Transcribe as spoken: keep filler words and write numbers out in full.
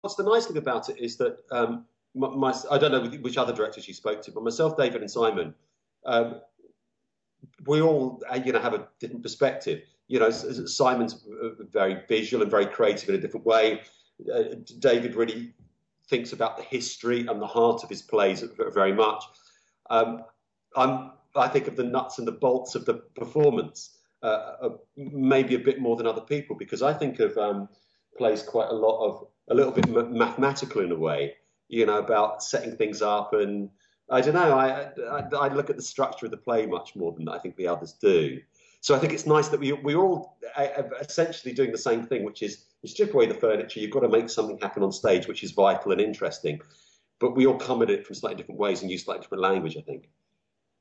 what's the nice thing about it is that um, my, my I don't know which other directors you spoke to, but myself, David, and Simon, um, we all uh, you know have a different perspective. You know, Simon's very visual and very creative in a different way. Uh, David really thinks about the history and the heart of his plays very much. Um, I'm, I think of the nuts and the bolts of the performance, uh, uh, maybe a bit more than other people, because I think of um, plays quite a lot of a little bit mathematical in a way. You know, about setting things up, and I don't know. I, I I look at the structure of the play much more than I think the others do. So I think it's nice that we we're all essentially doing the same thing, which is you strip away the furniture. You've got to make something happen on stage, which is vital and interesting. But we all come at it from slightly different ways and use slightly different language, I think.